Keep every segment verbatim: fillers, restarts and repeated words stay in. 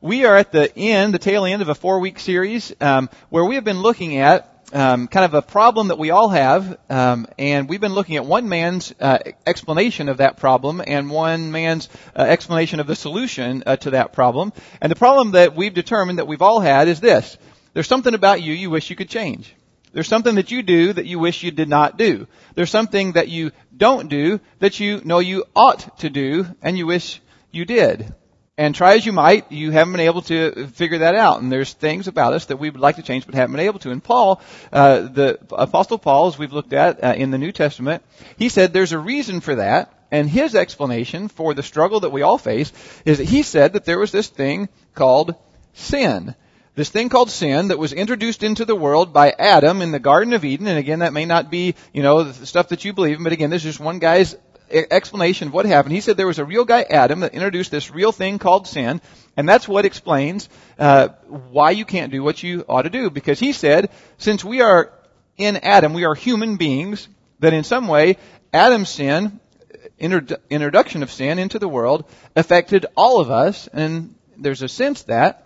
we are at the end, the tail end of a four-week series um, where we have been looking at um, kind of a problem that we all have, um, and we've been looking at one man's uh, explanation of that problem and one man's uh, explanation of the solution uh, to that problem. And the problem that we've determined that we've all had is this. There's something about you you wish you could change. There's something that you do that you wish you did not do. There's something that you don't do that you know you ought to do and you wish you did. And try as you might, you haven't been able to figure that out. And there's things about us that we would like to change but haven't been able to. And Paul, uh, the Apostle Paul, as we've looked at uh, in the New Testament, he said there's a reason for that. And his explanation for the struggle that we all face is that he said that there was this thing called sin. This thing called sin that was introduced into the world by Adam in the Garden of Eden. And again, that may not be, you know, the stuff that you believe in, but again, this is just one guy's explanation of what happened. He said there was a real guy, Adam, that introduced this real thing called sin, and that's what explains uh, why you can't do what you ought to do. Because he said, since we are in Adam, we are human beings, that in some way, Adam's sin, inter- introduction of sin into the world, affected all of us, and there's a sense that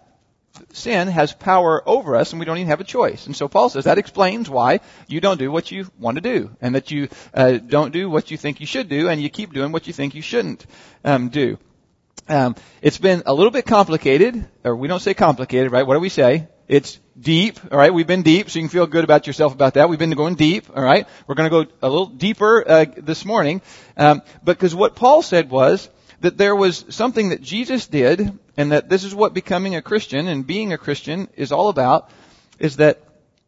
sin has power over us and we don't even have a choice. And so Paul says that explains why you don't do what you want to do and that you uh, don't do what you think you should do and you keep doing what you think you shouldn't um, do. Um, it's been a little bit complicated, or we don't say complicated, right? What do we say? It's deep, all right? We've been deep, so you can feel good about yourself about that. We've been going deep, all right? We're going to go a little deeper uh, this morning um, because what Paul said was that there was something that Jesus did, and that this is what becoming a Christian and being a Christian is all about, is that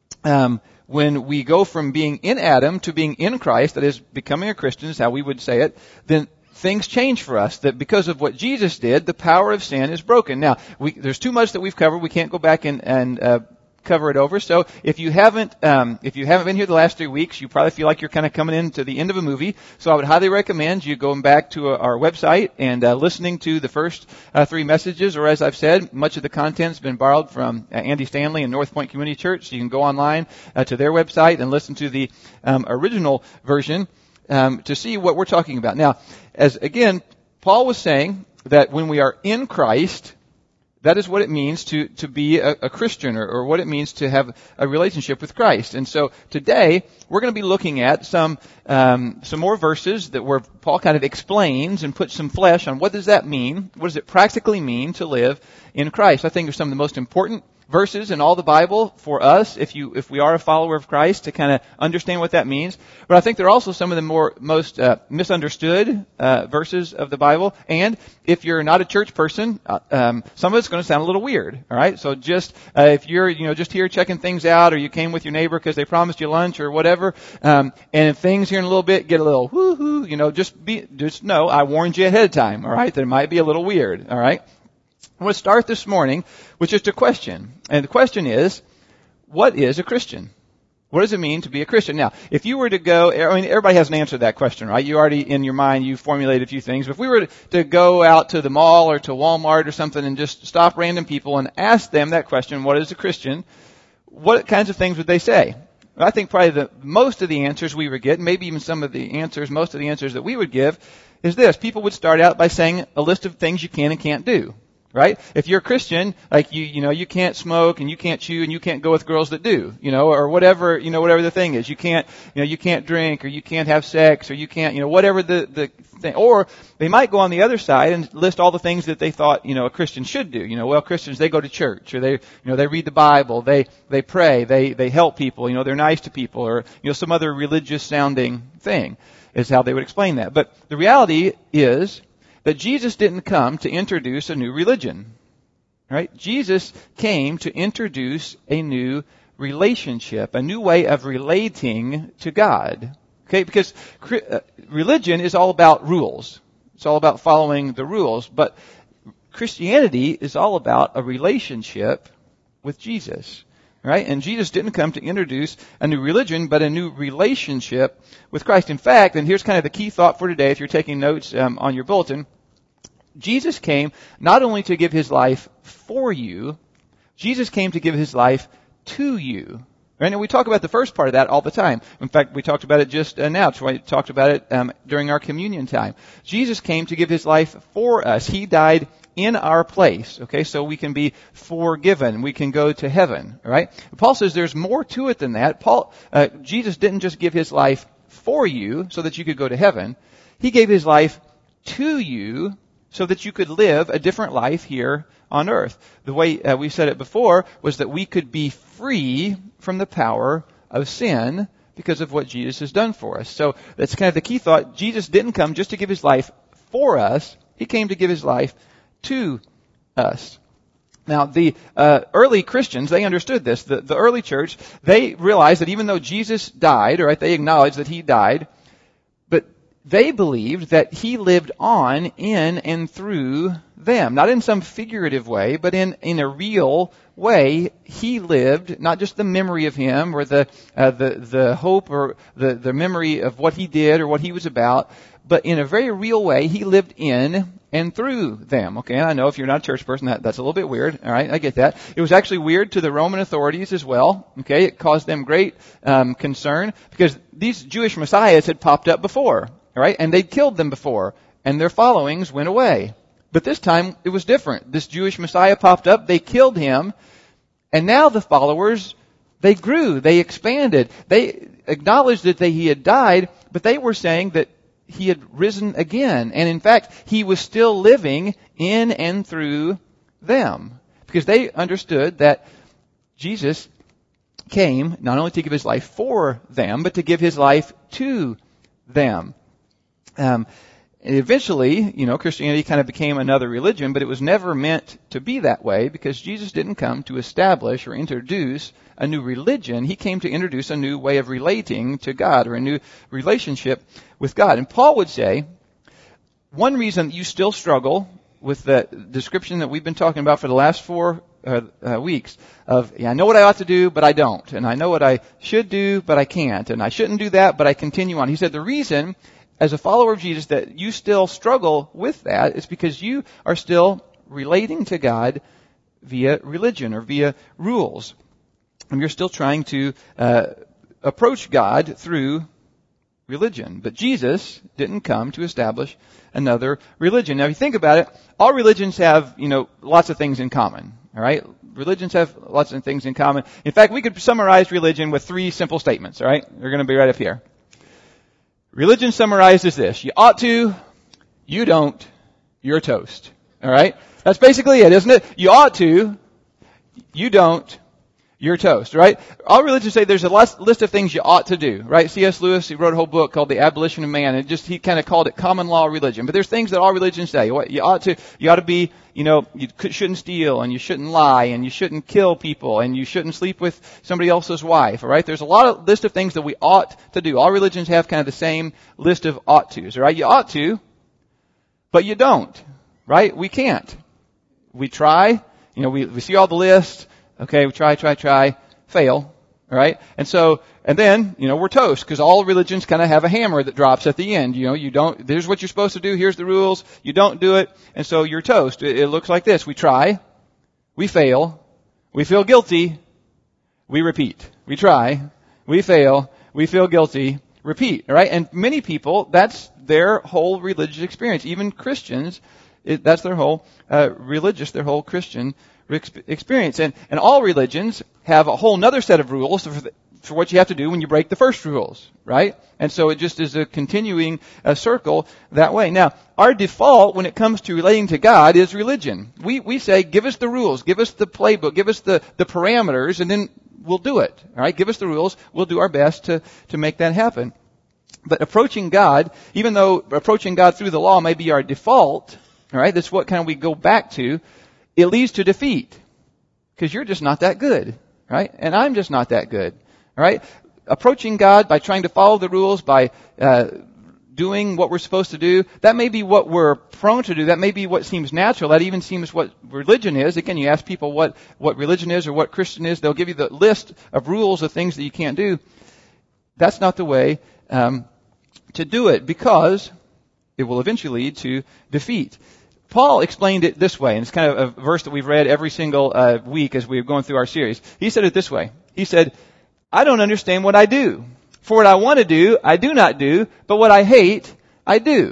um, when we go from being in Adam to being in Christ, that is becoming a Christian is how we would say it, then things change for us. That because of what Jesus did, the power of sin is broken. Now, we, there's too much that we've covered. We can't go back and, and uh, cover it over. So if you haven't, um, if you haven't been here the last three weeks, you probably feel like you're kind of coming into the end of a movie. So I would highly recommend you going back to our website and uh, listening to the first uh, three messages. Or as I've said, much of the content's been borrowed from uh, Andy Stanley and North Point Community Church. So you can go online uh, to their website and listen to the um, original version um, to see what we're talking about. Now, as again, Paul was saying that when we are in Christ, that is what it means to, to be a, a Christian, or, or what it means to have a relationship with Christ. And so today we're going to be looking at some um, some more verses that where Paul kind of explains and puts some flesh on what does that mean? What does it practically mean to live in Christ? I think they're some of the most important verses in all the Bible for us, if you if we are a follower of Christ, to kind of understand what that means. But I think they're also some of the more most uh, misunderstood uh, verses of the Bible. And if you're not a church person, uh, um, some of it's going to sound a little weird. All right, so just uh, if you're you know just here checking things out, or you came with your neighbor because they promised you lunch or whatever, um, and if things here in a little bit get a little woo-hoo, you know, just be just know I warned you ahead of time. All right, that it might be a little weird. All right. I want to start this morning with just a question. And the question is, what is a Christian? What does it mean to be a Christian? Now, if you were to go, I mean, everybody has an answer to that question, right? You already, in your mind, you formulated a few things. But if we were to go out to the mall or to Walmart or something and just stop random people and ask them that question, what is a Christian? What kinds of things would they say? I think probably the most of the answers we would get, maybe even some of the answers, most of the answers that we would give, is this. People would start out by saying a list of things you can and can't do. Right? If you're a Christian, like you, you know, you can't smoke and you can't chew and you can't go with girls that do, you know, or whatever, you know, whatever the thing is. You can't, you know, you can't drink or you can't have sex or you can't, you know, whatever the, the thing. Or they might go on the other side and list all the things that they thought, you know, a Christian should do. You know, well, Christians, they go to church, or they, you know, they read the Bible, they, they pray, they, they help people, you know, they're nice to people, or, you know, some other religious sounding thing is how they would explain that. But the reality is that Jesus didn't come to introduce a new religion, right? Jesus came to introduce a new relationship, a new way of relating to God, okay? Because religion is all about rules. It's all about following the rules. But Christianity is all about a relationship with Jesus, right? And Jesus didn't come to introduce a new religion, but a new relationship with Christ. In fact, and here's kind of the key thought for today, if you're taking notes um, on your bulletin, Jesus came not only to give his life for you, Jesus came to give his life to you. Right? And we talk about the first part of that all the time. In fact, we talked about it just uh, now. We talked about it um, during our communion time. Jesus came to give his life for us. He died in our place, okay, so we can be forgiven. We can go to heaven, all right? Paul says there's more to it than that. Paul, uh, Jesus didn't just give his life for you so that you could go to heaven. He gave his life to you so that you could live a different life here on earth. The way uh, we said it before was that we could be free from the power of sin because of what Jesus has done for us. So that's kind of the key thought. Jesus didn't come just to give his life for us. He came to give his life to us. Now, the uh, early Christians, they understood this. The, the early church, they realized that even though Jesus died, right, they acknowledged that he died, but they believed that he lived on in and through them. Not in some figurative way, but in, in a real way. He lived, not just the memory of him or the uh, the the hope or the, the memory of what he did or what he was about, but in a very real way, he lived in and through them. Okay, I know if you're not a church person, that, that's a little bit weird. All right, I get that. It was actually weird to the Roman authorities as well. Okay, it caused them great um, concern because these Jewish messiahs had popped up before, all right, and they'd killed them before, and their followings went away. But this time, it was different. This Jewish Messiah popped up, they killed him, and now the followers, they grew, they expanded. They acknowledged that they, he had died, but they were saying that he had risen again. And in fact, he was still living in and through them. Because they understood that Jesus came not only to give his life for them, but to give his life to them. Um, And eventually, you know, Christianity kind of became another religion, but it was never meant to be that way because Jesus didn't come to establish or introduce a new religion. He came to introduce a new way of relating to God or a new relationship with God. And Paul would say, one reason that you still struggle with the description that we've been talking about for the last four uh, uh, weeks of, yeah, I know what I ought to do, but I don't. And I know what I should do, but I can't. And I shouldn't do that, but I continue on. He said the reason as a follower of Jesus that you still struggle with that is because you are still relating to God via religion or via rules. And you're still trying to uh, approach God through religion. But Jesus didn't come to establish another religion. Now, if you think about it, all religions have, you know, lots of things in common. All right? Religions have lots of things in common. In fact, we could summarize religion with three simple statements. All right? They're going to be right up here. Religion summarized as this. You ought to, you don't, you're toast. All right? That's basically it, isn't it? You ought to, you don't, you're toast, right? All religions say there's a list of things you ought to do, right? C S Lewis, he wrote a whole book called The Abolition of Man, and just he kind of called it common law religion. But there's things that all religions say. You ought to, you ought to be, you know, you shouldn't steal, and you shouldn't lie, and you shouldn't kill people, and you shouldn't sleep with somebody else's wife, all right? There's a lot of list of things that we ought to do. All religions have kind of the same list of ought tos, all right? You ought to, but you don't, right? We can't. We try, you know, we, we see all the lists. Okay, we try, try, try, fail, all right? And so, and then, you know, we're toast because all religions kind of have a hammer that drops at the end. You know, you don't, here's what you're supposed to do, here's the rules, you don't do it, and so you're toast. It, it looks like this. We try, we fail, we feel guilty, we repeat. We try, we fail, we feel guilty, repeat, all right? And many people, that's their whole religious experience. Even Christians, it, that's their whole uh, religious, their whole Christian experience. And, and all religions have a whole nother set of rules for, the, for what you have to do when you break the first rules, right? And so it just is a continuing uh, circle that way. Now, our default when it comes to relating to God is religion. We we say, give us the rules, give us the playbook, give us the, the parameters, and then we'll do it, all right? Give us the rules, we'll do our best to, to make that happen. But approaching God, even though approaching God through the law may be our default, all right, that's what kind of we go back to, it leads to defeat because you're just not that good, right? And I'm just not that good, all right? Approaching God by trying to follow the rules, by uh, doing what we're supposed to do, that may be what we're prone to do. That may be what seems natural. That even seems what religion is. Again, you ask people what, what religion is or what Christian is, they'll give you the list of rules of things that you can't do. That's not the way um, to do it because it will eventually lead to defeat. Paul explained it this way, and it's kind of a verse that we've read every single uh, week as we've gone through our series. He said it this way. He said, I don't understand what I do. For what I want to do, I do not do, but what I hate, I do.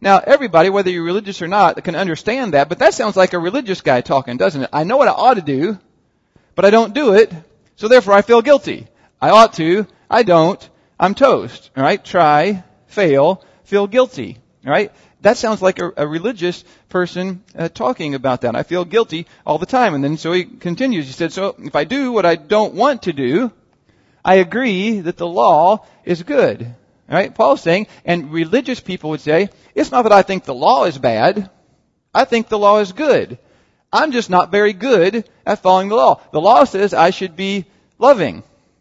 Now, everybody, whether you're religious or not, can understand that, but that sounds like a religious guy talking, doesn't it? I know what I ought to do, but I don't do it, so therefore I feel guilty. I ought to, I don't, I'm toast. All right? Try, fail, feel guilty. All right? That sounds like a, a religious person uh, talking about that. I feel guilty all the time. And then so he continues. He said, so if I do what I don't want to do, I agree that the law is good. All right? Paul's saying, and religious people would say, it's not that I think the law is bad. I think the law is good. I'm just not very good at following the law. The law says I should be loving.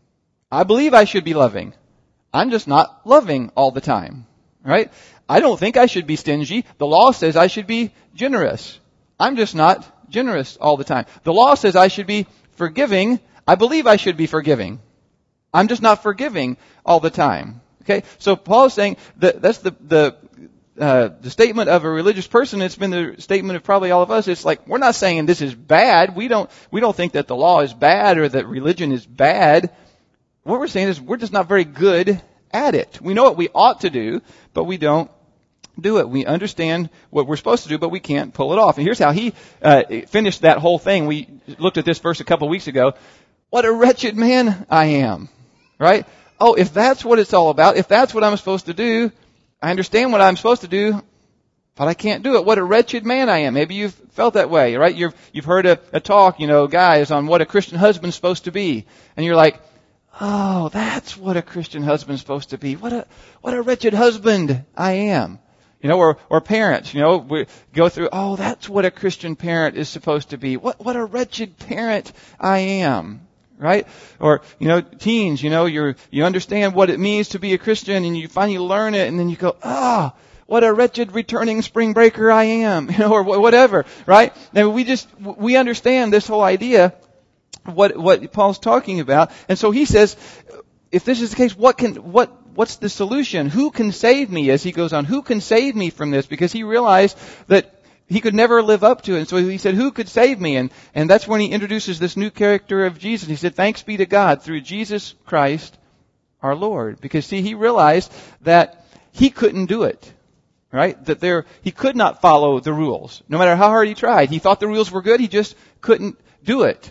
I believe I should be loving. I'm just not loving all the time. Right? I don't think I should be stingy. The law says I should be generous. I'm just not generous all the time. The law says I should be forgiving. I believe I should be forgiving. I'm just not forgiving all the time. Okay? So Paul is saying that that's the, the, uh, the statement of a religious person. It's been the statement of probably all of us. It's like, we're not saying this is bad. We don't, we don't think that the law is bad or that religion is bad. What we're saying is we're just not very good at it. We know what we ought to do, but we don't do it. We understand what we're supposed to do, but we can't pull it off. And here's how he uh, finished that whole thing. We looked at this verse a couple of weeks ago. What a wretched man I am. Right? Oh, if that's what it's all about, if that's what I'm supposed to do, I understand what I'm supposed to do, but I can't do it. What a wretched man I am. Maybe you've felt that way, right? You've, you've heard a, a talk, you know, guys, on what a Christian husband's supposed to be. And you're like, oh, that's what a Christian husband's supposed to be. What a, what a wretched husband I am. You know, or, or parents, you know, we go through, oh, that's what a Christian parent is supposed to be. What, what a wretched parent I am. Right? Or, you know, teens, you know, you're, you understand what it means to be a Christian and you finally learn it and then you go, ah, oh, what a wretched returning spring breaker I am. You know, or whatever. Right? And we just, we understand this whole idea, what, what Paul's talking about. And so he says, if this is the case, what can, what, what's the solution? Who can save me? As he goes on, who can save me from this? Because he realized that he could never live up to it. And so he said, who could save me? And, and that's when he introduces this new character of Jesus. He said, thanks be to God through Jesus Christ our Lord. Because see, he realized that he couldn't do it. Right? That there, he could not follow the rules. No matter how hard he tried. He thought the rules were good. He just couldn't do it.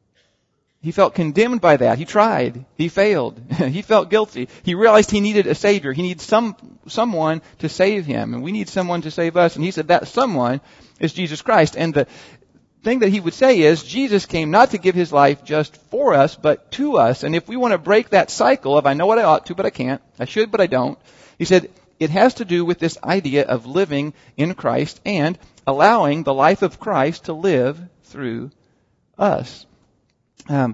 He felt condemned by that. He tried. He failed. He felt guilty. He realized he needed a Savior. He needed some someone to save him. And we need someone to save us. And he said that someone is Jesus Christ. And the thing that he would say is Jesus came not to give his life just for us, but to us. And if we want to break that cycle of I know what I ought to, but I can't. I should, but I don't. He said it has to do with this idea of living in Christ and allowing the life of Christ to live through us. Um,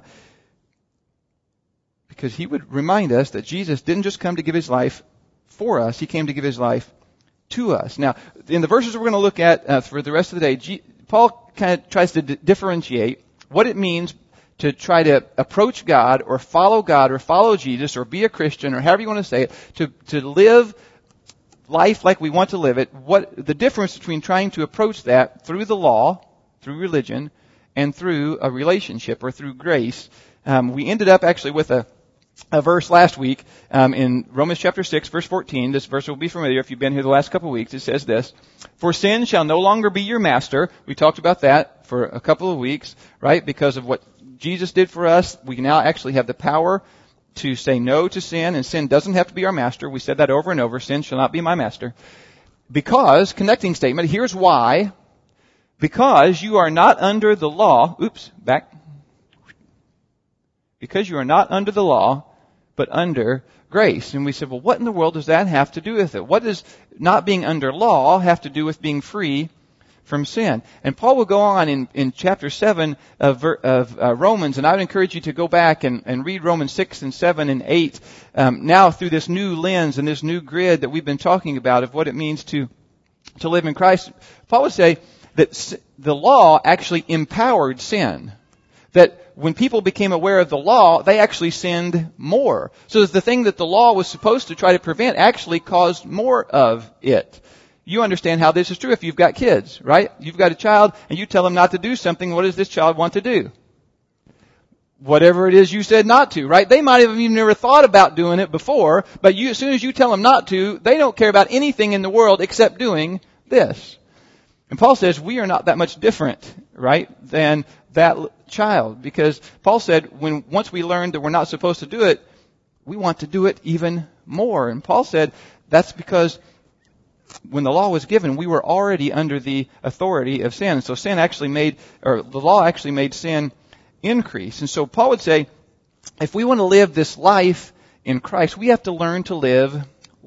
because he would remind us that Jesus didn't just come to give his life for us, he came to give his life to us. Now, in the verses we're going to look at uh, for the rest of the day, G- Paul kind of tries to d- differentiate what it means to try to approach God or follow God or follow Jesus or be a Christian or however you want to say it, to, to live life like we want to live it, what the difference between trying to approach that through the law, through religion, and through a relationship or through grace. Um, we ended up actually with a, a verse last week um, in Romans chapter six, verse fourteen. This verse will be familiar if you've been here the last couple of weeks. It says this, for sin shall no longer be your master. We talked about that for a couple of weeks, right? Because of what Jesus did for us, we now actually have the power to say no to sin, and sin doesn't have to be our master. We said that over and over. Sin shall not be my master. Because, connecting statement, here's why. Because you are not under the law, oops, back. Because you are not under the law, but under grace. And we said, well, what in the world does that have to do with it? What does not being under law have to do with being free from sin? And Paul will go on in, in chapter seven of, of uh, Romans, and I would encourage you to go back and, and read Romans six and seven and eight, um, now through this new lens and this new grid that we've been talking about of what it means to, to live in Christ. Paul would say, that the law actually empowered sin. That when people became aware of the law, they actually sinned more. So the thing that the law was supposed to try to prevent actually caused more of it. You understand how this is true if you've got kids, right? You've got a child and you tell them not to do something. What does this child want to do? whatever it is you said not to, right? They might have even never thought about doing it before, but you, as soon as you tell them not to, they don't care about anything in the world except doing this. And Paul says we are not that much different, right, than that child. Because Paul said when once we learned that we're not supposed to do it, we want to do it even more. And Paul said that's because when the law was given, we were already under the authority of sin. So sin actually made, or the law actually made sin increase. And so Paul would say, if we want to live this life in Christ, we have to learn to live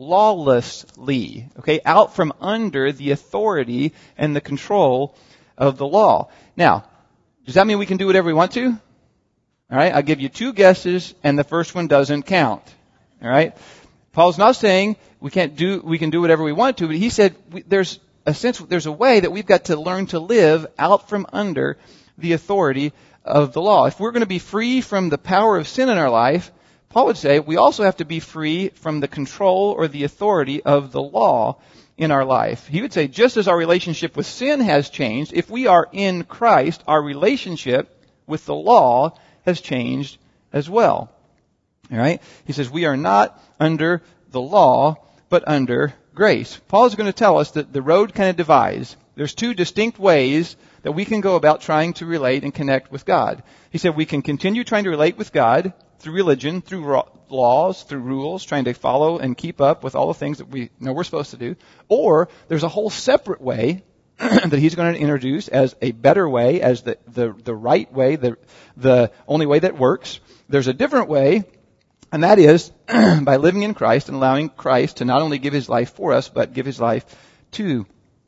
lawlessly, okay, out from under the authority and the control of the law. Now, does that mean we can do whatever we want to? All right, I'll give you two guesses, and the first one doesn't count. All right, Paul's not saying we can't do, we can do whatever we want to, but he said we, there's a sense, there's a way that we've got to learn to live out from under the authority of the law. If we're going to be free from the power of sin in our life, Paul would say we also have to be free from the control or the authority of the law in our life. He would say just as our relationship with sin has changed, if we are in Christ, our relationship with the law has changed as well. All right? He says we are not under the law, but under grace. Paul is going to tell us that the road kind of divides. There's two distinct ways that we can go about trying to relate and connect with God. He said we can continue trying to relate with God through religion, through laws, through rules, trying to follow and keep up with all the things that we know we're supposed to do. Or there's a whole separate way that he's going to introduce as a better way, as the, the, the right way, the, the only way that works. There's a different way, and that is by living in Christ and allowing Christ to not only give his life for us, but give his life to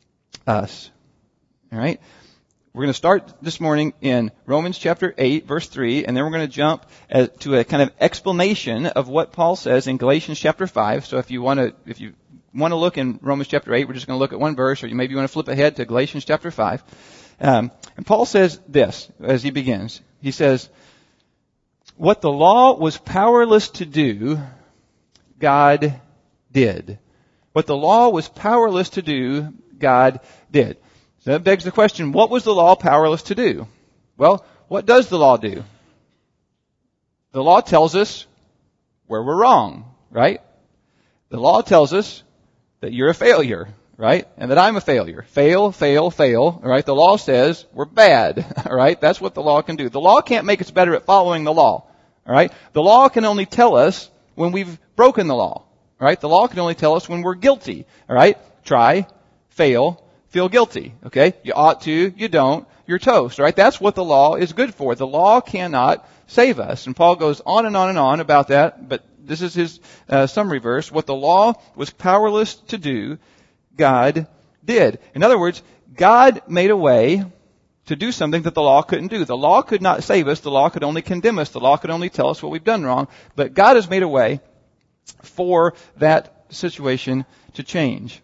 us. All right? We're going to start this morning in Romans chapter eight, verse three, and then we're going to jump to a kind of explanation of what Paul says in Galatians chapter five. So if you want to, if you want to look in Romans chapter eight, we're just going to look at one verse, or you maybe want to flip ahead to Galatians chapter five. Um, and Paul says this as he begins. He says, what the law was powerless to do, God did. What the law was powerless to do, God did. So that begs the question, what was the law powerless to do? Well, what does the law do? The law tells us where we're wrong, right? The law tells us that you're a failure, right? And that I'm a failure. Fail, fail, fail, all right? The law says we're bad, all right? That's what the law can do. The law can't make us better at following the law, all right? The law can only tell us when we've broken the law, all right? The law can only tell us when we're guilty, all right? Try, fail, feel guilty, okay? You ought to, you don't, you're toast, right? That's what the law is good for. The law cannot save us. And Paul goes on and on and on about that, but this is his uh, summary verse. What the law was powerless to do, God did. In other words, God made a way to do something that the law couldn't do. The law could not save us. The law could only condemn us. The law could only tell us what we've done wrong. But God has made a way for that situation to change.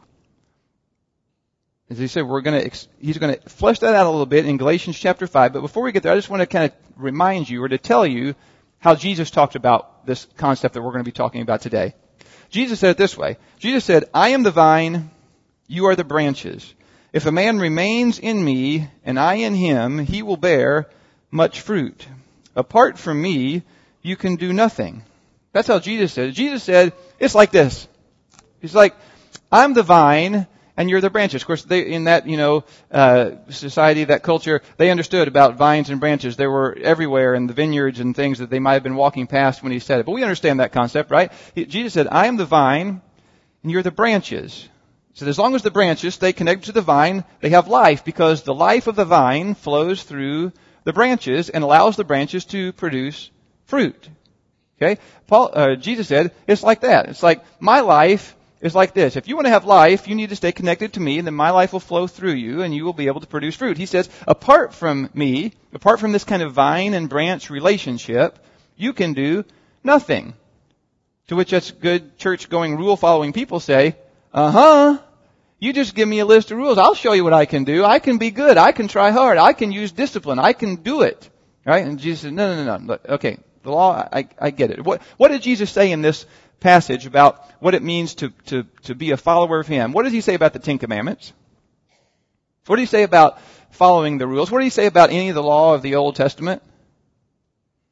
As he said, we're going to, he's going to flesh that out a little bit in Galatians chapter five. But before we get there, I just want to kind of remind you or to tell you how Jesus talked about this concept that we're going to be talking about today. Jesus said it this way. Jesus said, I am the vine, you are the branches. If a man remains in me and I in him, he will bear much fruit. Apart from me, you can do nothing. That's how Jesus said it. Jesus said, it's like this. He's like, I'm the vine, and you're the branches. Of course, they, in that, you know, uh, society, that culture, they understood about vines and branches. They were everywhere in the vineyards and things that they might have been walking past when he said it. But we understand that concept, right? He, Jesus said, I am the vine, and you're the branches. So as long as the branches stay connected to the vine, they have life, because the life of the vine flows through the branches and allows the branches to produce fruit. Okay? Paul, uh, Jesus said, it's like that. It's like, my life is like this. If you want to have life, you need to stay connected to me, and then my life will flow through you, and you will be able to produce fruit. He says, apart from me, apart from this kind of vine and branch relationship, you can do nothing. To which us good church-going, rule-following people say, uh-huh, you just give me a list of rules. I'll show you what I can do. I can be good. I can try hard. I can use discipline. I can do it. Right? And Jesus said, no, no, no, no. Okay, the law, I, I get it. What, what did Jesus say in this passage about what it means to, to, to be a follower of Him? What does He say about the Ten Commandments? What did He say about following the rules? What did He say about any of the law of the Old Testament?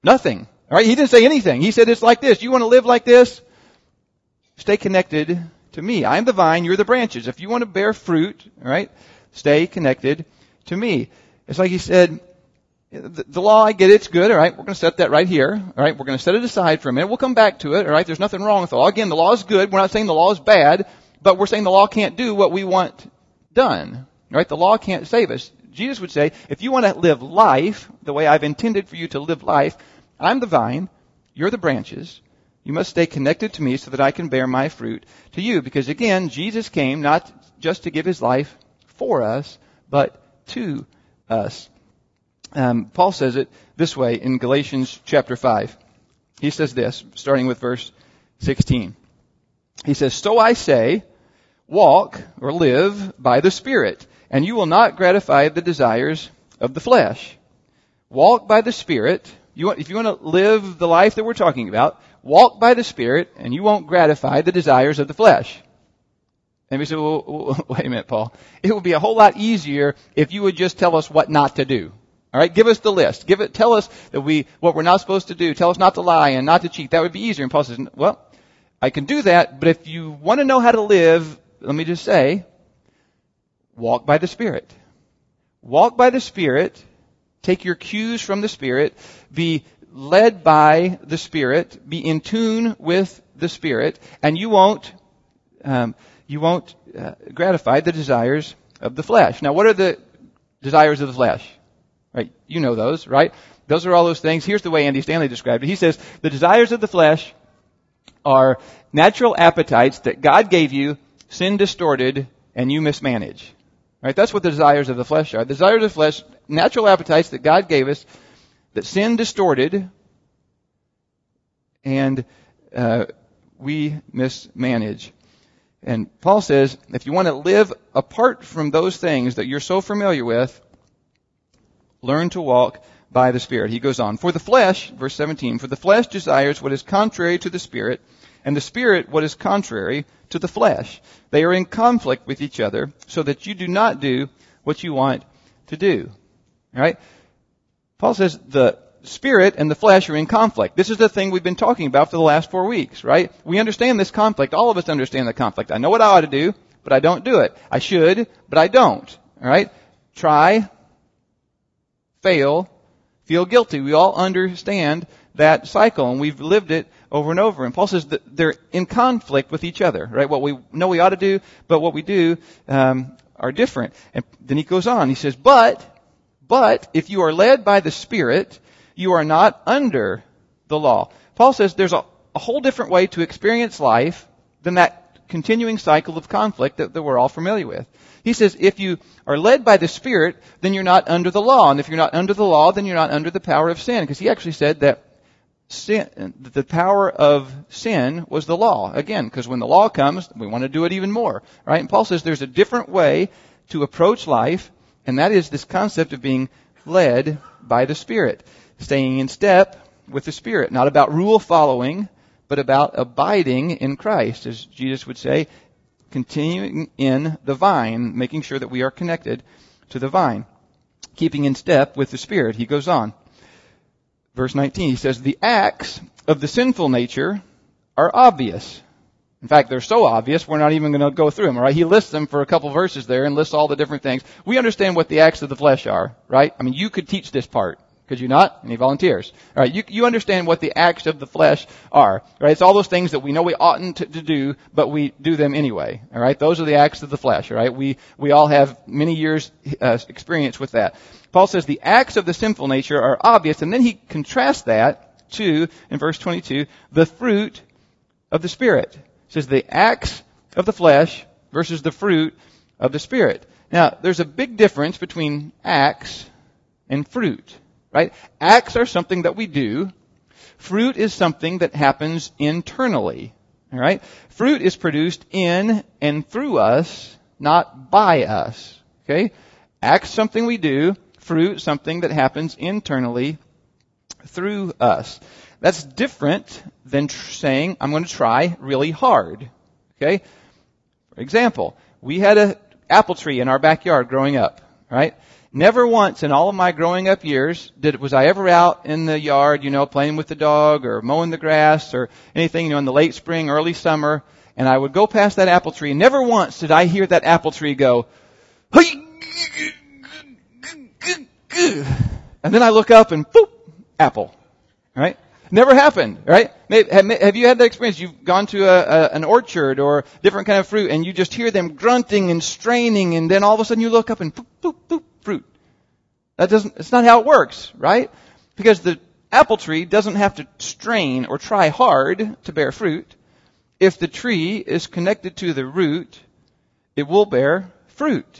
Nothing. All right? He didn't say anything. He said it's like this. You want to live like this? Stay connected to me. I'm the vine, you're the branches. If you want to bear fruit, all right, stay connected to me. It's like he said, the, the law, I get it, it's good, all right, we're going to set that right here, all right, we're going to set it aside for a minute. We'll come back to it, all right, there's nothing wrong with the law. Again, the law is good. We're not saying the law is bad, but we're saying the law can't do what we want done, all right? The law can't save us. Jesus would say, if you want to live life the way I've intended for you to live life, I'm the vine, you're the branches. You must stay connected to me so that I can bear my fruit to you. Because again, Jesus came not just to give his life for us, but to us. Um, Paul says it this way in Galatians chapter five. He says this, starting with verse sixteen. He says, so I say, walk or live by the Spirit, and you will not gratify the desires of the flesh. Walk by the Spirit. You want, if you want to live the life that we're talking about, walk by the Spirit, and you won't gratify the desires of the flesh. And we say, well, wait a minute, Paul. It would be a whole lot easier if you would just tell us what not to do. All right, give us the list. Give it. Tell us that we what we're not supposed to do. Tell us not to lie and not to cheat. That would be easier. And Paul says, well, I can do that, but if you want to know how to live, let me just say, walk by the Spirit. Walk by the Spirit. Take your cues from the Spirit. Be led by the Spirit. Be in tune with the Spirit, and you won't um, you won't uh, gratify the desires of the flesh. Now, what are the desires of the flesh? Right? You know those, right? Those are all those things. Here's the way Andy Stanley described it. He says the desires of the flesh are natural appetites that God gave you, sin distorted, and you mismanage. Right? That's what the desires of the flesh are. The desires of the flesh, natural appetites that God gave us, that sin distorted, and uh, we mismanage. And Paul says, if you want to live apart from those things that you're so familiar with, learn to walk by the Spirit. He goes on, for the flesh, verse seventeen, for the flesh desires what is contrary to the Spirit, and the Spirit what is contrary to the flesh. They are in conflict with each other, so that you do not do what you want to do. All right? Paul says the Spirit and the flesh are in conflict. This is the thing we've been talking about for the last four weeks, right? We understand this conflict. All of us understand the conflict. I know what I ought to do, but I don't do it. I should, but I don't. All right? Try, fail, feel guilty. We all understand that cycle, and we've lived it over and over. And Paul says that they're in conflict with each other, right? What we know we ought to do, but what we do um, are different. And then he goes on. He says, but, but if you are led by the Spirit, you are not under the law. Paul says there's a, a whole different way to experience life than that continuing cycle of conflict that, that we're all familiar with. He says if you are led by the Spirit, then you're not under the law. And if you're not under the law, then you're not under the power of sin. Because he actually said that sin, the power of sin was the law. Again, because when the law comes, we want to do it even more. Right? And Paul says there's a different way to approach life, and that is this concept of being led by the Spirit. Staying in step with the Spirit. Not about rule following, but about abiding in Christ. As Jesus would say, continuing in the vine, making sure that we are connected to the vine. Keeping in step with the Spirit. He goes on. Verse nineteen, he says, the acts of the sinful nature are obvious. In fact, they're so obvious, we're not even going to go through them, all right? He lists them for a couple verses there and lists all the different things. We understand what the acts of the flesh are, right? I mean, you could teach this part. Could you not? Any volunteers? All right, you, you understand what the acts of the flesh are, right? It's all those things that we know we oughtn't to, to do, but we do them anyway, all right? Those are the acts of the flesh, all right? We, we all have many years uh, experience with that. Paul says the acts of the sinful nature are obvious, and then he contrasts that to, in verse twenty-two, the fruit of the Spirit. He says the acts of the flesh versus the fruit of the Spirit. Now, there's a big difference between acts and fruit. Right? Acts are something that we do. Fruit is something that happens internally. All right? Fruit is produced in and through us, not by us. Okay? Acts something we do. Fruit something that happens internally through us. That's different than tr- saying, I'm going to try really hard. Okay? For example, we had an apple tree in our backyard growing up. Right? Never once in all of my growing up years did was I ever out in the yard, you know, playing with the dog or mowing the grass or anything, you know, in the late spring, early summer, and I would go past that apple tree. Never once did I hear that apple tree go, and then I look up and boop, apple. Right? Never happened, right? Have you had that experience? You've gone to a, a, an orchard or different kind of fruit and you just hear them grunting and straining and then all of a sudden you look up and boop, boop, boop, fruit. That doesn't, it's not how it works, right? Because the apple tree doesn't have to strain or try hard to bear fruit. If the tree is connected to the root, it will bear fruit.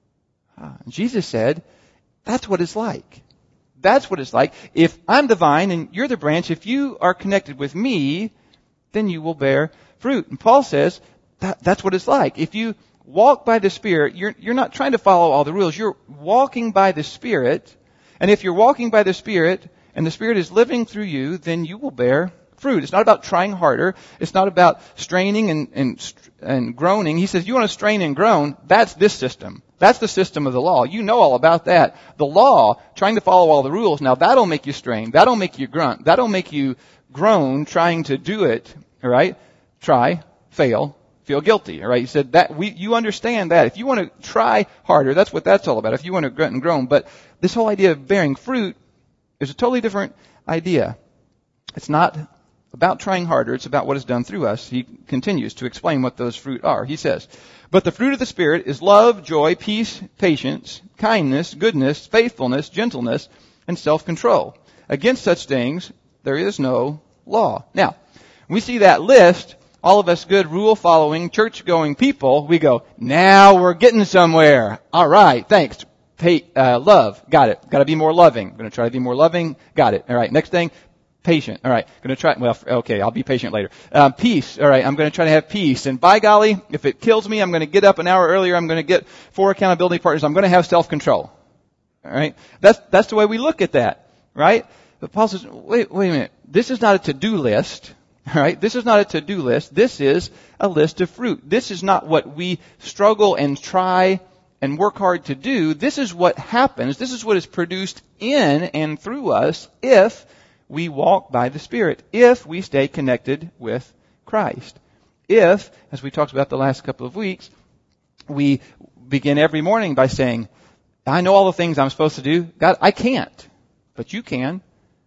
Ah, Jesus said, that's what it's like. That's what it's like. If I'm the vine and you're the branch, if you are connected with me, then you will bear fruit. And Paul says that, that's what it's like. If you walk by the Spirit, you're, you're not trying to follow all the rules. You're walking by the Spirit. And if you're walking by the Spirit and the Spirit is living through you, then you will bear fruit. It's not about trying harder. It's not about straining and, and, and groaning. He says, you want to strain and groan? That's this system. That's the system of the law. You know all about that. The law, trying to follow all the rules, now that'll make you strain. That'll make you grunt. That'll make you groan trying to do it. All right? Try, fail, feel guilty. All right? He said that we, you understand that. If you want to try harder, that's what that's all about. If you want to grunt and groan. But this whole idea of bearing fruit is a totally different idea. It's not about trying harder. It's about what is done through us. He continues to explain what those fruit are. He says, but the fruit of the Spirit is love, joy, peace, patience, kindness, goodness, faithfulness, gentleness, and self-control. Against such things, there is no law. Now, when we see that list, all of us good rule-following, church-going people, we go, now we're getting somewhere. All right, thanks. Hey, uh, love, got it. Got to be more loving. I'm going to try to be more loving. Got it. All right, next thing. Patient. All right. Going to try, well, okay, I'll be patient later. Um, peace. All right. I'm going to try to have peace. And by golly, if it kills me, I'm going to get up an hour earlier. I'm going to get four accountability partners. I'm going to have self-control. All right. That's, that's the way we look at that. Right? But Paul says, wait, wait a minute. This is not a to-do list. All right. This is not a to-do list. This is a list of fruit. This is not what we struggle and try and work hard to do. This is what happens. This is what is produced in and through us if we walk by the Spirit, if we stay connected with Christ. If, as we talked about the last couple of weeks, we begin every morning by saying, I know all the things I'm supposed to do. God, I can't, but you can.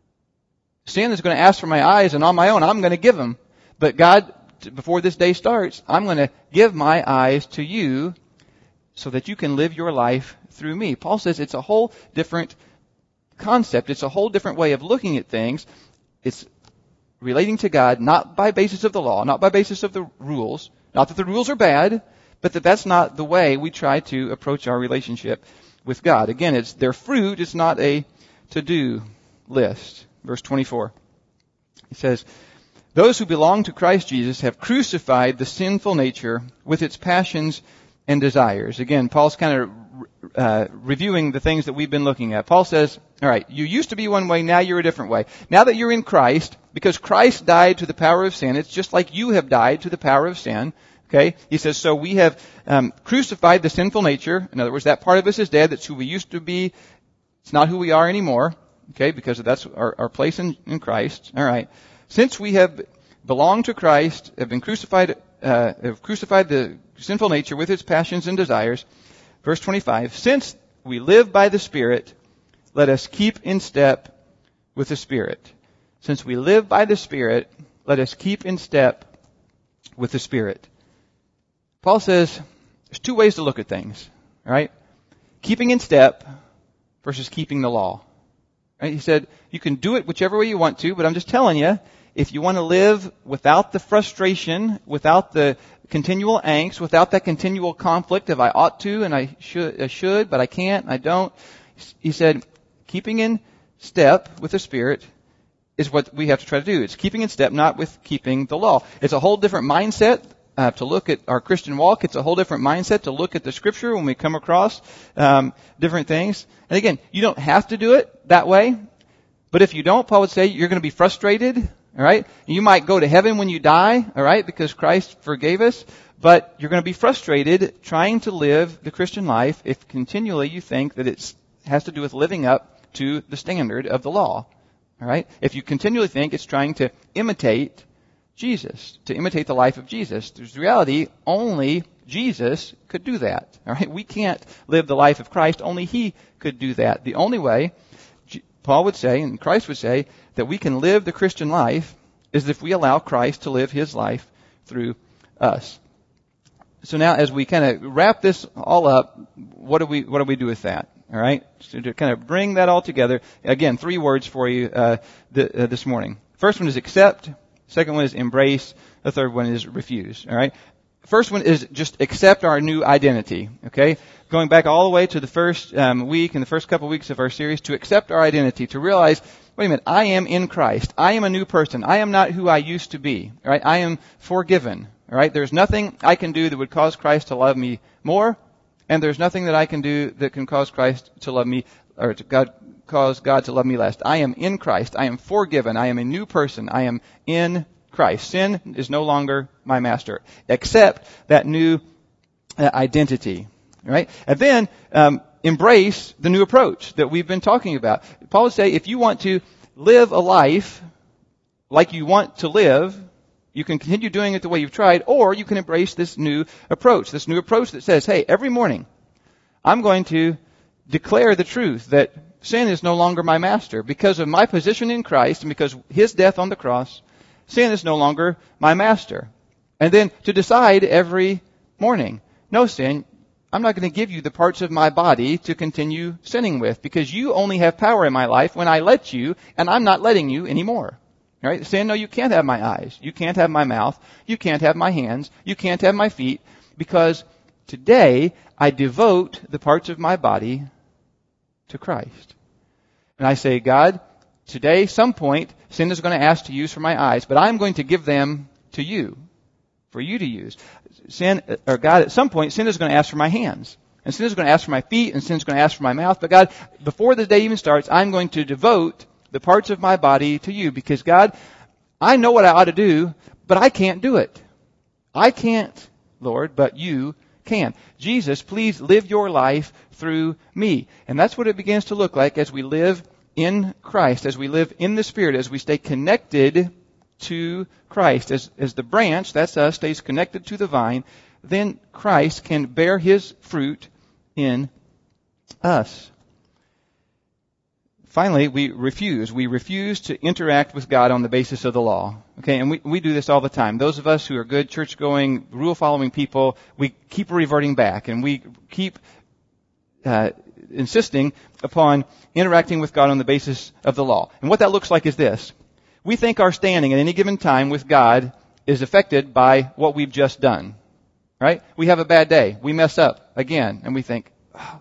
Sin is going to ask for my eyes, and on my own, I'm going to give them. But God, before this day starts, I'm going to give my eyes to you so that you can live your life through me. Paul says it's a whole different concept. It's a whole different way of looking at things. It's relating to God not by basis of the law, not by basis of the rules. Not that the rules are bad, but that that's not the way we try to approach our relationship with God. Again, it's their fruit. It's not a to-do list. Verse twenty-four. He says, those who belong to Christ Jesus have crucified the sinful nature with its passions and desires. Again, Paul's kind of uh, reviewing the things that we've been looking at. Paul says, all right, you used to be one way, now you're a different way. Now that you're in Christ, because Christ died to the power of sin, it's just like you have died to the power of sin. Okay? He says, so we have um, crucified the sinful nature. In other words, that part of us is dead. That's who we used to be. It's not who we are anymore. Okay? Because that's our, our place in, in Christ. All right. Since we have belonged to Christ, have been crucified, uh, have crucified the sinful nature with its passions and desires. Verse twenty-five, since we live by the Spirit, let us keep in step with the Spirit. Since we live by the Spirit, let us keep in step with the Spirit. Paul says there's two ways to look at things, right? Keeping in step versus keeping the law. Right? He said you can do it whichever way you want to, but I'm just telling you, if you want to live without the frustration, without the continual angst, without that continual conflict of I ought to and I should, I should, but I can't, I don't. He said, keeping in step with the Spirit is what we have to try to do. It's keeping in step, not with keeping the law. It's a whole different mindset uh, to look at our Christian walk. It's a whole different mindset to look at the Scripture when we come across um, different things. And again, you don't have to do it that way. But if you don't, Paul would say you're going to be frustrated. All right? You might go to heaven when you die, all right, because Christ forgave us, but you're going to be frustrated trying to live the Christian life if continually you think that it's has to do with living up to the standard of the law. All right? If you continually think it's trying to imitate Jesus, to imitate the life of Jesus, there's reality, only Jesus could do that. All right? We can't live the life of Christ, only He could do that. The only way, Paul would say, and Christ would say, that we can live the Christian life is if we allow Christ to live His life through us. So now, as we kind of wrap this all up, what do we what do we do with that? All right, so to kind of bring that all together, again, three words for you uh, th- uh, this morning. First one is accept. Second one is embrace. The third one is refuse. All right. First one is just accept our new identity. Okay, going back all the way to the first um, week and the first couple weeks of our series, to accept our identity, to realize, wait a minute, I am in Christ. I am a new person. I am not who I used to be. All right, I am forgiven. All right, there's nothing I can do that would cause Christ to love me more, and there's nothing that I can do that can cause Christ to love me, or to God, cause God to love me less. I am in Christ. I am forgiven. I am a new person. I am in Christ. Sin is no longer my master. Accept that new uh, identity. All right, and then um, embrace the new approach that we've been talking about. Paul would say, if you want to live a life like you want to live, you can continue doing it the way you've tried, or you can embrace this new approach, this new approach that says, hey, every morning I'm going to declare the truth that sin is no longer my master. Because of my position in Christ and because of His death on the cross, sin is no longer my master. And then to decide every morning, no, sin, I'm not going to give you the parts of my body to continue sinning with, because you only have power in my life when I let you, and I'm not letting you anymore. Right? Saying, no, you can't have my eyes. You can't have my mouth. You can't have my hands. You can't have my feet, because today I devote the parts of my body to Christ. And I say, God, today, some point, sin is going to ask to use for my eyes, but I'm going to give them to you, for you to use. Sin, or God, at some point, sin is going to ask for my hands. And sin is going to ask for my feet, and sin is going to ask for my mouth. But God, before the day even starts, I'm going to devote the parts of my body to you, because God, I know what I ought to do, but I can't do it. I can't, Lord, but you can. Jesus, please live your life through me. And that's what it begins to look like as we live in Christ, as we live in the Spirit, as we stay connected to Christ. As, as the branch, that's us, stays connected to the vine, then Christ can bear His fruit in us. Finally, we refuse. We refuse to interact with God on the basis of the law. Okay, and we, we do this all the time. Those of us who are good, church-going, rule-following people, we keep reverting back, and we keep uh, insisting upon interacting with God on the basis of the law. And what that looks like is this. We think our standing at any given time with God is affected by what we've just done. Right? We have a bad day. We mess up again, and we think, oh,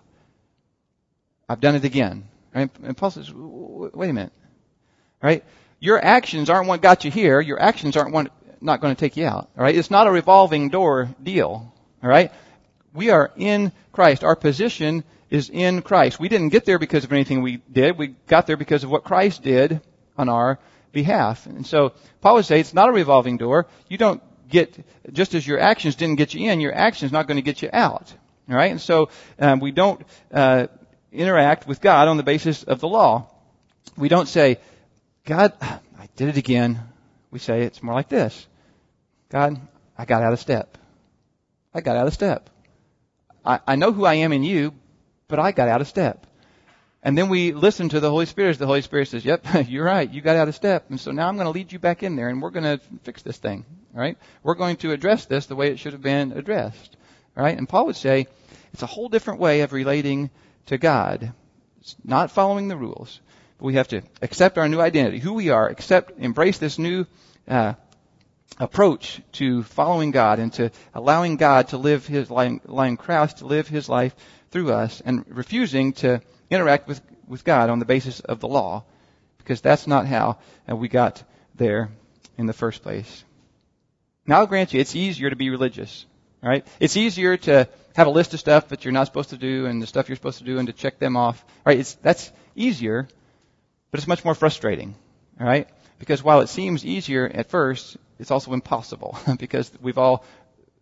I've done it again. Right? And Paul says, wait a minute. Right? Your actions aren't what got you here. Your actions aren't what not going to take you out. All right? It's not a revolving door deal. All right? We are in Christ. Our position is in Christ. We didn't get there because of anything we did. We got there because of what Christ did on our behalf. And so Paul would say it's not a revolving door. You don't get, just as your actions didn't get you in, your actions not going to get you out. All right? And so um, we don't uh, interact with God on the basis of the law. We don't say, God, I did it again. We say it's more like this. God, I got out of step. I got out of step. I, I know who I am in you, but I got out of step. And then we listen to the Holy Spirit as the Holy Spirit says, yep, you're right, you got out of step. And so now I'm going to lead you back in there, and we're going to fix this thing. All right? We're going to address this the way it should have been addressed. All right? And Paul would say it's a whole different way of relating to God. It's not following the rules. But we have to accept our new identity, who we are, accept, embrace this new uh, approach to following God and to allowing God to live His life, allowing Christ to live His life through us, and refusing to interact with, with God on the basis of the law, because that's not how uh, we got there in the first place. Now, I'll grant you, it's easier to be religious. All right? It's easier to have a list of stuff that you're not supposed to do and the stuff you're supposed to do and to check them off. All right? It's, that's easier, but it's much more frustrating. All right? Because while it seems easier at first, it's also impossible because we've all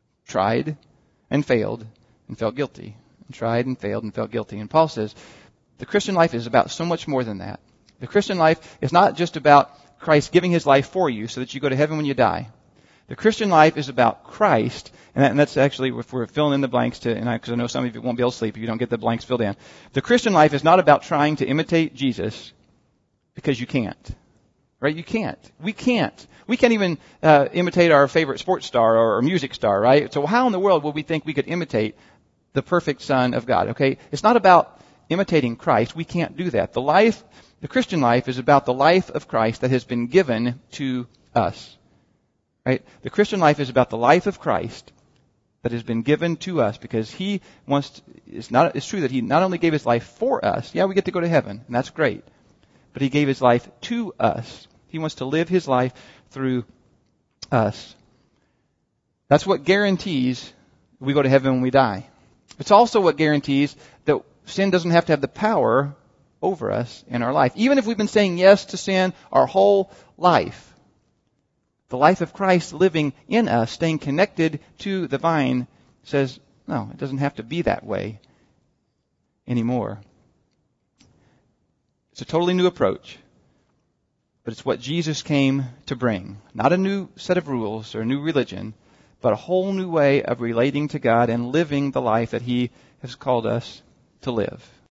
tried and failed and felt guilty. And tried and failed and felt guilty. And Paul says, The Christian life is about so much more than that. The Christian life is not just about Christ giving his life for you so that you go to heaven when you die. The Christian life is about Christ, and, that, and that's actually, if we're filling in the blanks to, and because I, I know some of you won't be able to sleep if you don't get the blanks filled in. The Christian life is not about trying to imitate Jesus, because you can't. Right? You can't. We can't. We can't even uh, imitate our favorite sports star or, or music star, right? So how in the world would we think we could imitate the perfect Son of God? Okay? It's not about imitating Christ. We can't do that. The life, the Christian life is about the life of Christ that has been given to us. Right? The Christian life is about the life of Christ that has been given to us because he wants to, it's not, it's true that he not only gave his life for us. Yeah, we get to go to heaven, and that's great. But he gave his life to us. He wants to live his life through us. That's what guarantees we go to heaven when we die. It's also what guarantees that sin doesn't have to have the power over us in our life. Even if we've been saying yes to sin our whole life, the life of Christ living in us, staying connected to the vine, says, no, it doesn't have to be that way anymore. It's a totally new approach, but it's what Jesus came to bring. Not a new set of rules or a new religion, but a whole new way of relating to God and living the life that he has called us to live.